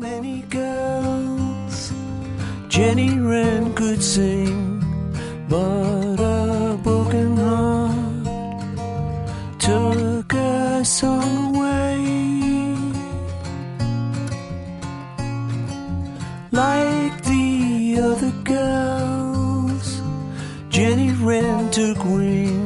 many girls Jenny Wren could sing, but a broken heart took her song away. Like the other girls, Jenny Wren took wing